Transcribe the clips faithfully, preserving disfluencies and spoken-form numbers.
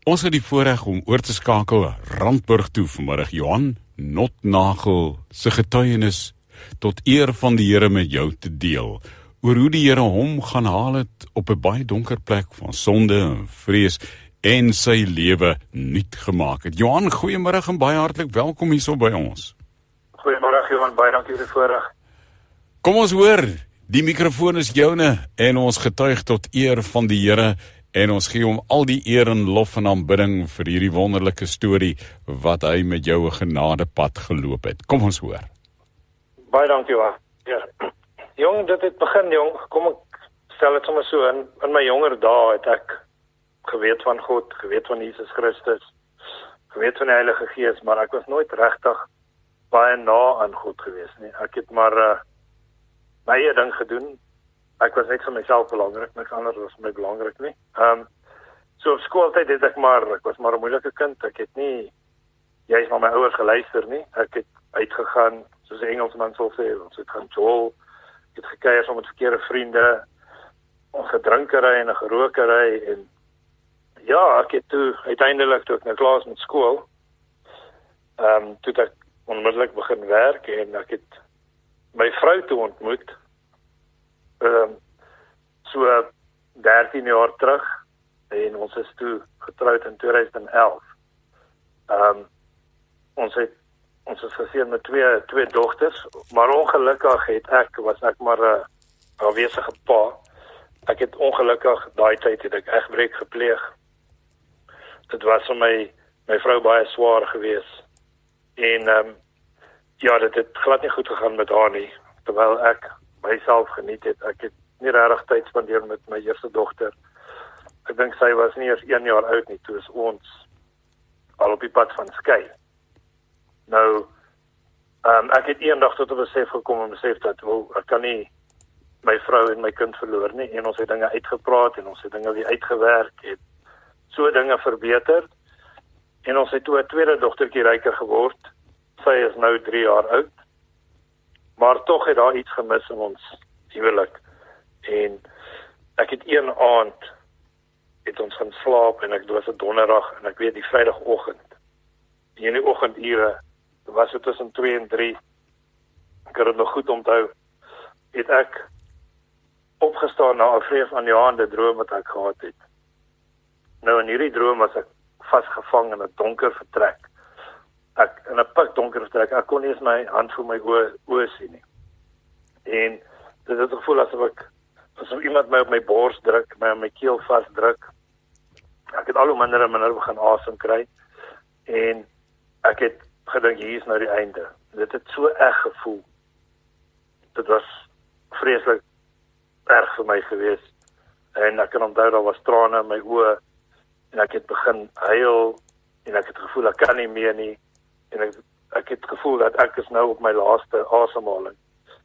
Ons het die voorreg om oor te skakel Randburg toe vanmiddag. Johan Notnagel se getuienis tot eer van die Here met jou te deel, oor hoe die Here hom gaan haal het op 'n baie donker plek van sonde en vrees en sy lewe nuut gemaak het. Johan, goeiemôre en baie hartlik welkom hierso by ons. Goeiemôre Johan, baie dankie vir die voorreg. Kom ons hoor, die mikrofoon is joune en ons getuig tot eer van die Here. En ons gee hom al die eer en lof en aanbidding vir hierdie wonderlike storie wat hy met jou 'n genadepad geloop het. Kom ons hoor. Baie dankie, Johan. Ja. Jong, dit het begin, jong. Kom ek stel dit sommer so in. In my jonger dae het ek geweet van God, geweet van Jesus Christus, geweet van die Heilige Gees, maar ek was nooit regtig baie na aan God gewees nie. Ek het maar uh, my eie ding gedoen. Ek was net vir myself belangrik, niks anders was my belangrik nie. Ehm um, so op skooltyd het ek maar, ek was maar 'n moeilike kind. Ek het nie juist na my ouers geluister nie. Ek het uitgegaan, soos 'n Engelsman sal sê, ons het gaan jol, ek het gekuier saam met verkeerde vriende, ons gedrinkery en 'n gerookery en ja, ek het toe uiteindelik toe ek nou klaar is met skool, ehm um, toe ek onmiddellik begin werk en ek het my vrou toe ontmoet. Um, so dertien jaar terug en ons is toe getroud in tweeduisend elf. Um, ons het ons is geseën met twee twee dogters, maar ongelukkig het ek was ek maar 'n afwesige pa. Ek het ongelukkig daai tyd het ek egbreek gepleeg. Dit was vir my my vrou baie swaar geweest. En um, ja, dit het glad nie goed gegaan met haar nie, terwyl ek myself geniet het. Ek het nie regtig tyd spandeer met my eerste dogter. Ek dink sy was nie eers een jaar oud nie, toe is ons al op die pad van skei. Nou, um, ek het eendag tot 'n besef gekom en besef dat, wel, ek kan nie my vrou en my kind verloor nie, en ons het dinge uitgepraat, en ons het dinge weer uitgewerk, en so dinge verbeter, en ons het toe 'n tweede dogtertjie ryker geword. Sy is nou drie jaar oud. Maar tog het daar iets gemis in ons huwelik. En ek het een aand het ons gaan slaap en ek was 'n donderdag en ek weet die Vrydagoggend. In die oggendure, was dit tussen twee en drie. Ek het dit nog goed onthou. Het ek opgestaan na 'n vrees aanjaende droom wat ek gehad het. Nou in hierdie droom was ek vasgevang in 'n donker vertrek. Ek in 'n pikdonker vertrek, ek kon nie eens my hand voor my oë oë sien nie. En dit het gevoel asof ek asof iemand my op my bors druk, my op my keel vasdruk. Ek het al hoe minder en minder begin asem kry. En ek het gedink hier is nou die einde. Dit het so erg gevoel. Dit was vreeslik erg vir my gewees. En ek kan onthou daar was trane in my oë en ek het begin huil en ek het gevoel ek kan nie meer nie. En ek, ek het gevoel dat ek is nou op my laaste asemhaling.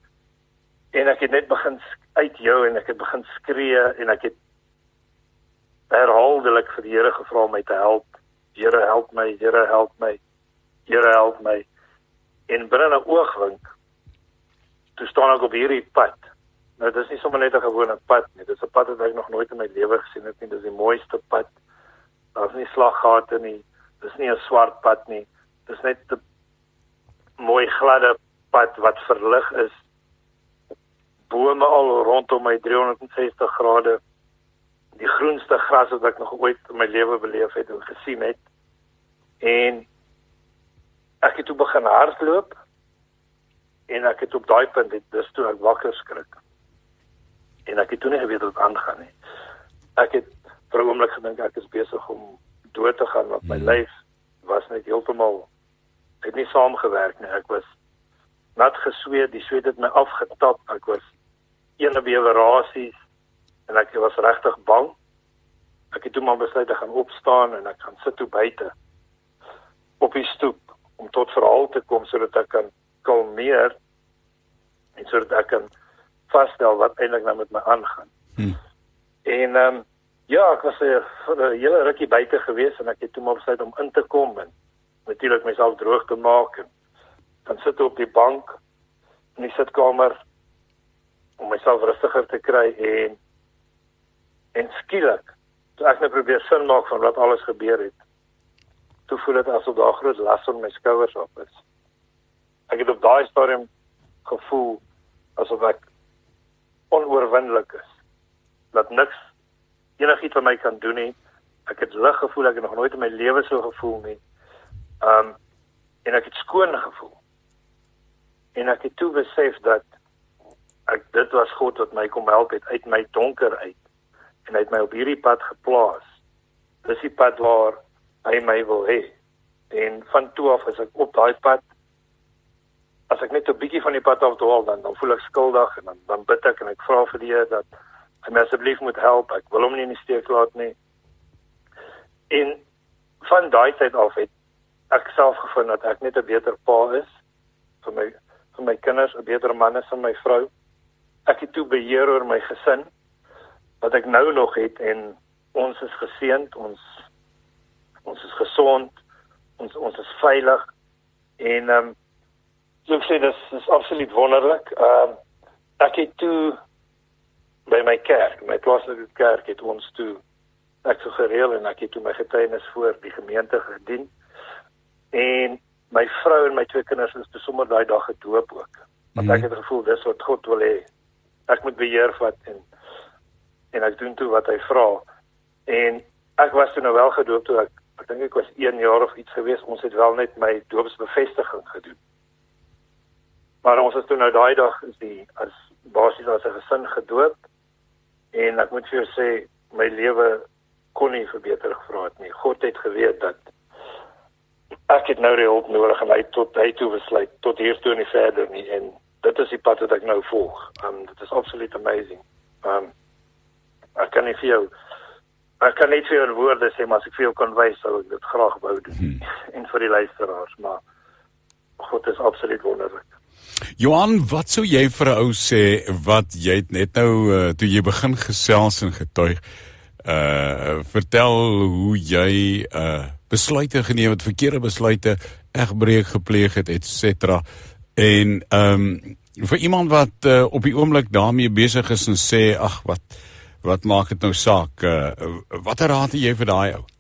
En ek het net begin uitjou en ek het begin skree en ek het herhaaldelik vir die Here gevra om my te help. Here help my, Here help my, Here help my. En binne 'n oogwink, toe staan ek op hierdie pad. Nou, dit is nie sommer net 'n gewone pad nie. Dit is 'n pad wat ek nog nooit in my lewe gesien het nie. Dit is die mooiste pad. Daar is nie slaggate nie. Dit is nie 'n swart pad nie. Dit is net 'n mooi gladde pad wat verlig is. Bome al rondom my driehonderdsestig grade. Die groenste gras wat ek nog ooit in my lewe beleef het en gesien het. En ek het toe begin hardloop en ek het op daai punt, het, dis toe ek wakker skrik. En ek het toe nie geweet wat aangaan nie. Ek het vir 'n oomblik gedink ek is besig om dood te gaan, want my hmm. lyf was net heeltemal, het nie saamgewerk nie. Ek was nat gesweet, die sweet het my afgetap, ek was ene bewerasies en ek was regtig bang. Ek het toe maar besluit ek gaan opstaan en ek gaan sit toe buite op die stoep om tot verhaal te kom sodat ek kan kalmeer en sodat ek kan vasstel wat eintlik nou met my aangaan. Hmm. En ehm um, ja, ek was vir 'n hele rukkie buite gewees en ek het toe maar besluit om in te kom en natuurlik myself droog te maak en dan sit op die bank in die sitkamer om myself rustiger te kry en en skielik toe ek net probeer sin maak van wat alles gebeur het, toe voel dit asof daar groot las van my skouers af is. Ek het op daai stadium gevoel asof ek onoorwinnelik is. Dat niks, enigiets van my kan doen nie. Ek het lig gevoel, ek het nog nooit in my lewe so gevoel nie. Um, en ek het skoon gevoel. En ek het toe besef dat ek, dit was God wat my kom help het, uit my donker uit. En hy het my op hierdie pad geplaas. Dis die pad waar hy my wil hê. En van toe af is ek op daai pad. As ek net 'n bietjie van die pad af dwaal, dan, dan voel ek skuldig en dan, dan bid ek en ek vra vir die Here dat hy my asseblief moet help. Ek wil hom nie in die steek laat nie. En van daai tyd af het ek self gevind dat ek net 'n beter pa is vir my vir my kinders, 'n beter man is vir my vrou. Ek het toe beheer oor my gesin wat ek nou nog het en ons is geseënd, ons ons is gesond, ons ons is veilig en ehm um, so ek sê dis is absoluut wonderlik. Ehm um, ek het toe by my kerk, my plaaslike kerk het ons toe ek so gereël en ek het toe my getuienis voor die gemeente gedien. En my vrou en my twee kinders is toe sommer daai dag gedoop ook. Want mm-hmm. ek het gevoel dis wat God wil hê. Ek moet beheer vat en en ek doen toe wat hy vra. En ek was toe nou wel gedoop toe ek ek dink ek was een jaar of iets gewees. Ons het wel net my doopsbevestiging gedoen. Maar ons is toe nou daai dag is die as basies as 'n gesin gedoop en ek moet vir jou sê my lewe kon nie verbeter gevra het nie. God het geweet dat ek het nou die hulp nodig en hy tot hy toe besluit tot hier toe en nie verder nie en dit is die pad wat ek nou volg. Um, dit is absoluut amazing. Um, ek kan nie vir jou ek kan nie vir jou in woorde sê, maar as ek vir jou kan wys sou ek dit graag wou doen. Hmm. En vir die luisteraars, maar God is absoluut wonderlik. Johan, wat sou jy vir 'n ou sê wat jy het net nou uh, toe jy begin gesels en getuig uh vertel hoe jy uh besluite geneem het, verkeerde besluite, egbreek gepleeg het, et cetera. En ehm um, vir iemand wat uh, op die oomblik daarmee besig is en sê, ag wat wat maak dit nou saak? Uh, watter raad het jy vir daai ou?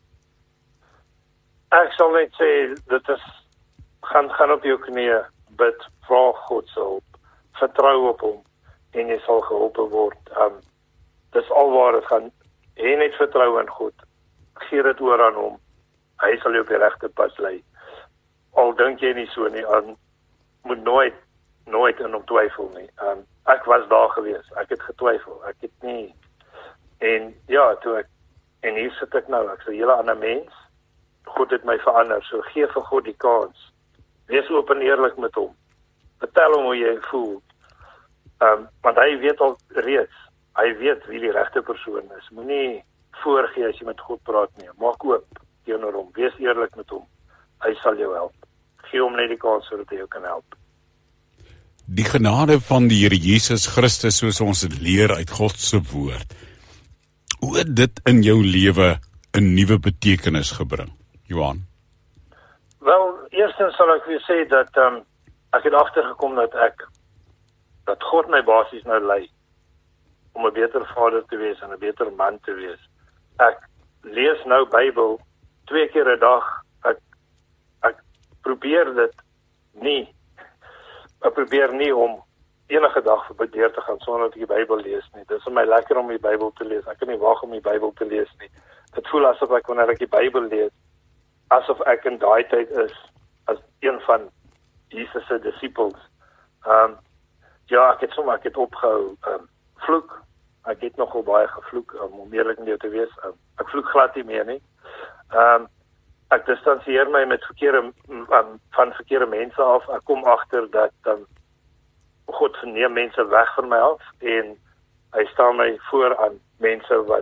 Ek sal net sê dit is gaan gaan op jou knieë, bid, vra God se hulp, vertrou op hom en jy sal gehelp word. Um dis alwaar dit gaan. Hê net vertrou in God. Gee dit oor aan hom. Hy sal jou op die regte pad lei. Al dink jy nie so nie, aan moet nooit nooit in hom twyfel nie. Um, ek was daar gewees. Ek het getwyfel. Ek het nie en ja, toe ek en hier sit ek nou. Ek's 'n hele ander mens. God het my verander. So gee vir God die kans. Wees oop en eerlik met hom. Vertel hom hoe jy voel. Um, want hy weet al reeds Hy weet wie die regte persoon is. Moenie voorgee as jy met God praat nie. Maak oop teenoor hom. Wees eerlik met hom. Hy sal jou help. Gee hom net die kans sodat hy jou kan help. Die genade van die Here Jesus Christus, soos ons dit leer uit God se woord, hoe het dit in jou lewe 'n nuwe betekenis gebring, Johan? Wel, eerstens sal ek vir sê dat um, ek het agtergekom dat ek dat God my basies nou lei om 'n beter vader te wees en 'n beter man te wees. Ek lees nou Bybel twee keer 'n dag. Ek ek probeer dit nie. Ek probeer nie om enige dag vir deur te gaan sonder dat ek die Bybel lees nie. Dit is vir my lekker om die Bybel te lees. Ek kan nie wag om die Bybel te lees nie. Dit voel asof ek wanneer ek die Bybel lees, asof ek in daai tyd is as een van Jesus se disippels. Ehm um, ja, ek het sommer ek het opgehou um, vloek. Ek het nogal baie gevloek, um, om eerlik met jou te wees. Um, ek vloek glad nie meer nie. Um, ek distansieer my met verkeerde, um, van verkeerde mense af. Ek kom agter dat um, God neem mense weg van my af en hy staan my voor aan mense wat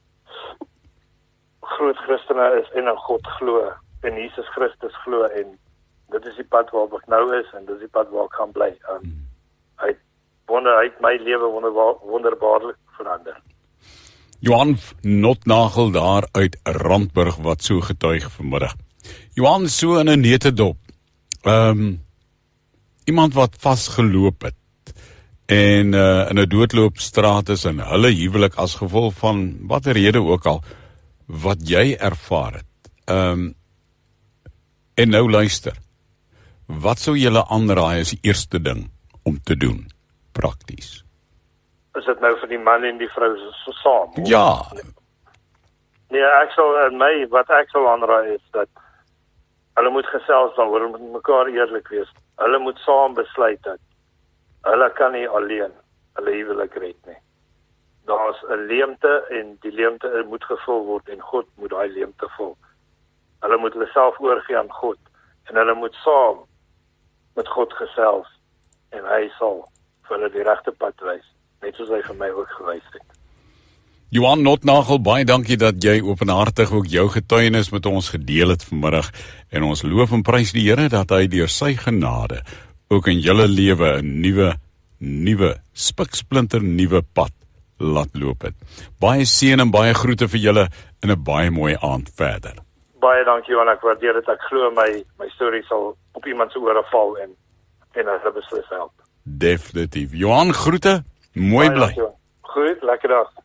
groot Christene is en in God glo, in Jesus Christus glo en dit is die pad waarop ek nou is en dit is die pad waar ek gaan bly. Um, hy wonder uit my lewe wonderbaar, wonderbaarlik verander. Johan Notnagel daar uit Randburg wat so getuig vanmiddag. Johan, so in 'n netedop. Ehm um, iemand wat vasgeloop het en uh, in 'n doodloopstraat is en hulle huwelik as gevolg van watter rede ook al wat jy ervaar het. Um, en nou luister, wat sou julle aanraai as die eerste ding om te doen, prakties? Is dit nou vir die man en die vrou so saam? Ja. Nee, ek sal, my, wat ek sal aanraai is dat hulle moet gesels daaroor, hulle moet mekaar eerlik wees. Hulle moet saam besluit dat hulle kan nie alleen hulle huwelik red nie. Daar's 'n leemte en die leemte moet gevul word en God moet daai leemte vul. Hulle moet hulle self oorgee aan God en hulle moet saam met God gesels en hy sal vir hulle die regte pad wys, net soos hy vir my ook gewys het. Johan Notnagel, baie dankie dat jy openhartig ook jou getuienis met ons gedeel het vanmiddag en ons loof en prys die Here dat hy deur sy genade ook in julle lewe 'n nuwe, nuwe, spiksplinter nuwe pad laat loop het. Baie seën en baie groete vir julle en 'n baie mooi aand verder. Baie dankie Johan, ek waardeer dit. Ek glo my my storie sal op iemand se ore val en en hulle beslis help. Definitief. Johan, groete. Mooi bly. Goed, lekker dag.